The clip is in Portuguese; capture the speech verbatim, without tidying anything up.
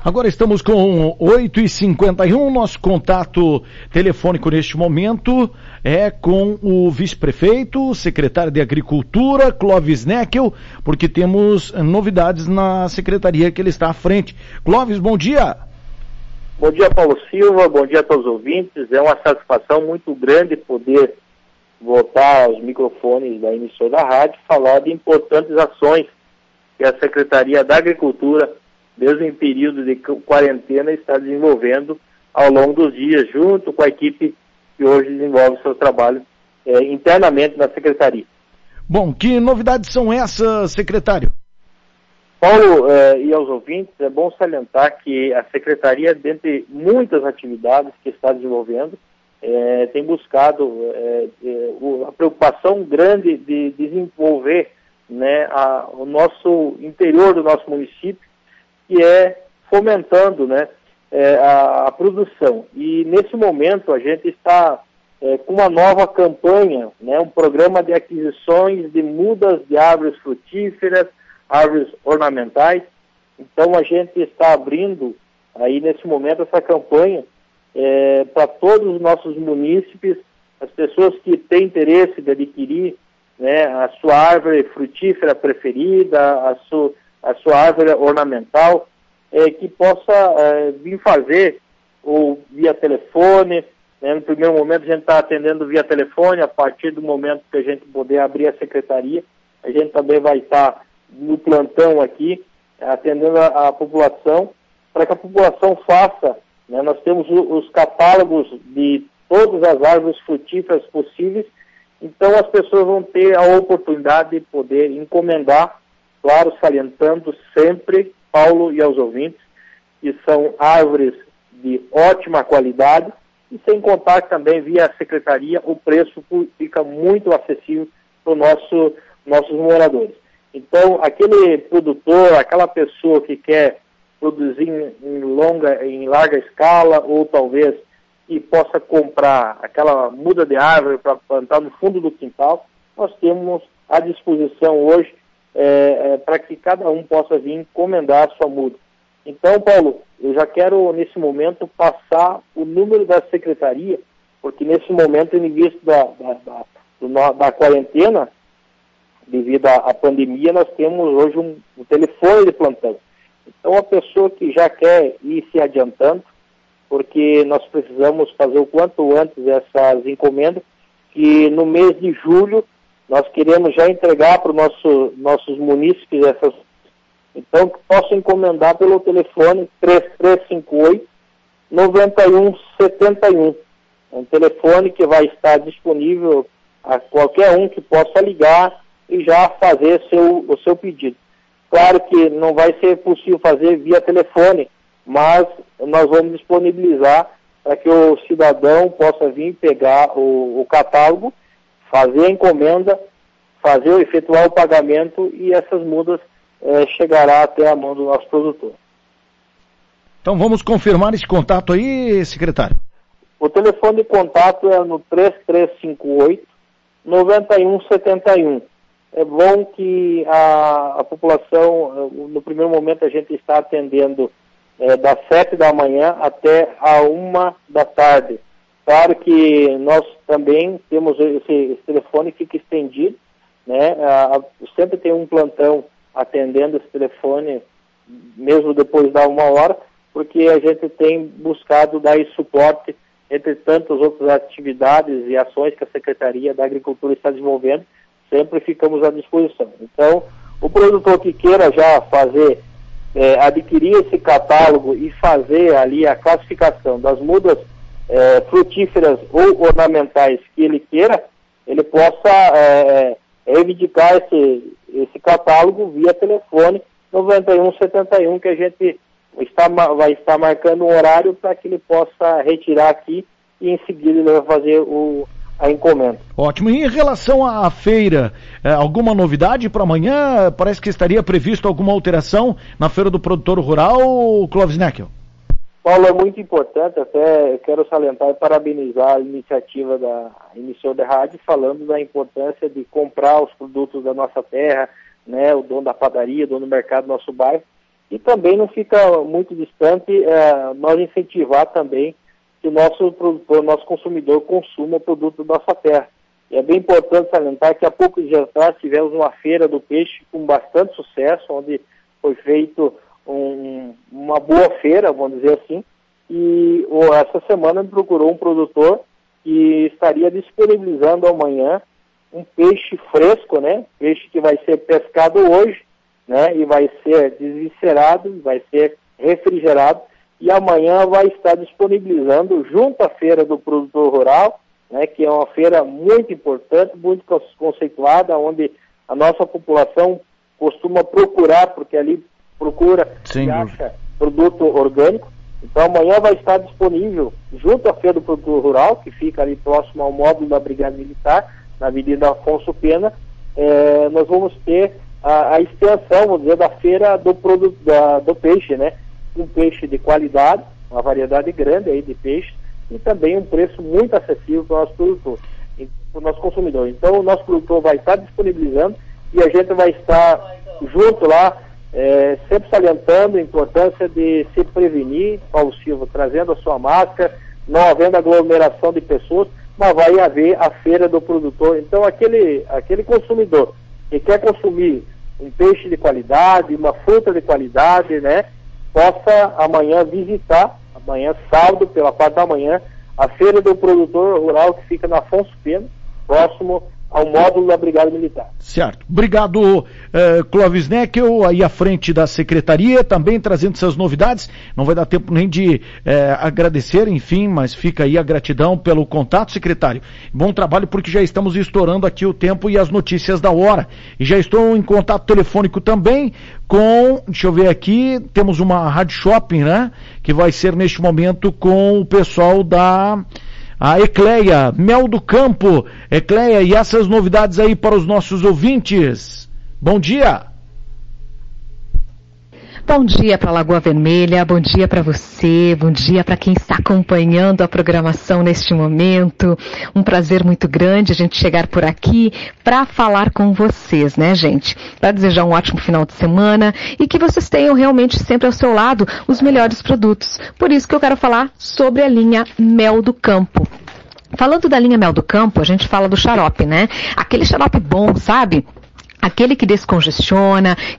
Agora estamos com oito e cinquenta e um, nosso contato telefônico neste momento é com o vice-prefeito, secretário de Agricultura, Clóvis Neckel, porque temos novidades na secretaria que ele está à frente. Clóvis, bom dia. Bom dia, Paulo Silva, bom dia a todos os ouvintes. É uma satisfação muito grande poder voltar aos microfones da emissora da rádio e falar de importantes ações que a Secretaria da Agricultura, mesmo em período de quarentena, está desenvolvendo ao longo dos dias, junto com a equipe que hoje desenvolve seu trabalho é, internamente na Secretaria. Bom, que novidades são essas, secretário? Paulo eh, e aos ouvintes, é bom salientar que a Secretaria, dentre muitas atividades que está desenvolvendo, eh, tem buscado eh, eh, a preocupação grande de desenvolver, né, a, o nosso interior do nosso município, que é fomentando, né, eh, a, a produção. E nesse momento a gente está eh, com uma nova campanha, né, um programa de aquisições de mudas de árvores frutíferas, árvores ornamentais. Então a gente está abrindo aí nesse momento essa campanha é, para todos os nossos munícipes, as pessoas que têm interesse de adquirir, né, a sua árvore frutífera preferida, a sua, a sua árvore ornamental, é, que possa é, vir fazer ou via telefone, né. No primeiro momento a gente está atendendo via telefone. A partir do momento que a gente poder abrir a secretaria, a gente também vai estar no plantão aqui, atendendo a, a população, para que a população faça, né, nós temos o, os catálogos de todas as árvores frutíferas possíveis, então as pessoas vão ter a oportunidade de poder encomendar, claro, salientando sempre, Paulo e aos ouvintes, que são árvores de ótima qualidade, e sem contar que também via secretaria o preço fica muito acessível para os nosso, nossos moradores. Então, aquele produtor, aquela pessoa que quer produzir em, longa, em larga escala, ou talvez que possa comprar aquela muda de árvore para plantar no fundo do quintal, nós temos à disposição hoje é, é, para que cada um possa vir encomendar a sua muda. Então, Paulo, eu já quero nesse momento passar o número da secretaria, porque nesse momento, em vista da, da, da, da quarentena, devido à, à pandemia, nós temos hoje um, um telefone de plantão. Então, a pessoa que já quer ir se adiantando, porque nós precisamos fazer o quanto antes essas encomendas, que no mês de julho nós queremos já entregar para os nosso, nossos munícipes essas. Então, que possam encomendar pelo telefone três três cinco oito, nove um sete um. É um telefone que vai estar disponível a qualquer um que possa ligar e já fazer seu, o seu pedido. Claro que não vai ser possível fazer via telefone, mas nós vamos disponibilizar para que o cidadão possa vir pegar o, o catálogo, fazer a encomenda, fazer, efetuar o pagamento e essas mudas eh, chegará até a mão do nosso produtor. Então vamos confirmar esse contato aí, secretário. O telefone de contato é no três três cinco oito, nove um sete um. É bom que a, a população, no primeiro momento a gente está atendendo é, das sete da manhã até a uma da tarde. Claro que nós também temos esse, esse telefone que fica estendido, né? A, a, sempre tem um plantão atendendo esse telefone, mesmo depois da uma hora, porque a gente tem buscado dar esse suporte entre tantas outras atividades e ações que a Secretaria da Agricultura está desenvolvendo. Sempre ficamos à disposição. Então, o produtor que queira já fazer, é, adquirir esse catálogo e fazer ali a classificação das mudas é, frutíferas ou ornamentais que ele queira, ele possa é, reivindicar esse, esse catálogo via telefone nove um sete um, que a gente está, vai estar marcando um horário para que ele possa retirar aqui e em seguida ele vai fazer o a encomenda. Ótimo. E em relação à feira, é, alguma novidade para amanhã? Parece que estaria previsto alguma alteração na Feira do Produtor Rural, Clóvis Neckel? Paulo, é muito importante, até quero salientar e parabenizar a iniciativa da emissora de rádio, falando da importância de comprar os produtos da nossa terra, né, o dono da padaria, o dono do mercado do nosso bairro, E também não fica muito distante é, nós incentivar também que o nosso produtor, nosso consumidor consuma o produto da nossa terra. E é bem importante salientar que há poucos dias atrás tivemos uma feira do peixe com bastante sucesso, onde foi feito um, uma boa feira, vamos dizer assim, e oh, essa semana me procurou um produtor que estaria disponibilizando amanhã um peixe fresco, né? Peixe que vai ser pescado hoje, né? E vai ser desviscerado, vai ser refrigerado, e amanhã vai estar disponibilizando junto à feira do produtor rural, né, que é uma feira muito importante, muito conceituada, onde a nossa população costuma procurar, porque ali procura e acha produto orgânico. Então amanhã vai estar disponível, junto à feira do produtor rural, que fica ali próximo ao módulo da Brigada Militar, na Avenida Afonso Pena, é, nós vamos ter a, a extensão, vamos dizer, da feira do, produto, da, do peixe, né? Um peixe de qualidade, uma variedade grande aí de peixe, e também um preço muito acessível para o nosso produtor, para o nosso consumidor. Então o nosso produtor vai estar disponibilizando e a gente vai estar junto lá, é, sempre salientando a importância de se prevenir, Paulo Silva, trazendo a sua máscara, não havendo aglomeração de pessoas, mas vai haver a feira do produtor. Então aquele, aquele consumidor que quer consumir um peixe de qualidade, uma fruta de qualidade, né, possa amanhã visitar, amanhã, sábado, pela parte da manhã, a feira do produtor rural que fica na Afonso Pena, próximo ao módulo da Brigada Militar. Certo. Obrigado, eh, Clóvis Neckel, aí à frente da Secretaria, também trazendo essas novidades. Não vai dar tempo nem de eh, agradecer, enfim, mas fica aí a gratidão pelo contato, secretário. Bom trabalho, porque já estamos estourando aqui o tempo e as notícias da hora. E já estou em contato telefônico também com, deixa eu ver aqui, temos uma rádio shopping, né? Que vai ser neste momento com o pessoal da... A Ecleia, Mel do Campo. Ecleia, e essas novidades aí para os nossos ouvintes? Bom dia! Bom dia para a Lagoa Vermelha, bom dia para você, bom dia para quem está acompanhando a programação neste momento. Um prazer muito grande a gente chegar por aqui para falar com vocês, né, gente? Para desejar um ótimo final de semana e que vocês tenham realmente sempre ao seu lado os melhores produtos. Por isso que eu quero falar sobre a linha Mel do Campo. Falando da linha Mel do Campo, a gente fala do xarope, né? Aquele xarope bom, sabe? Aquele que descongestiona,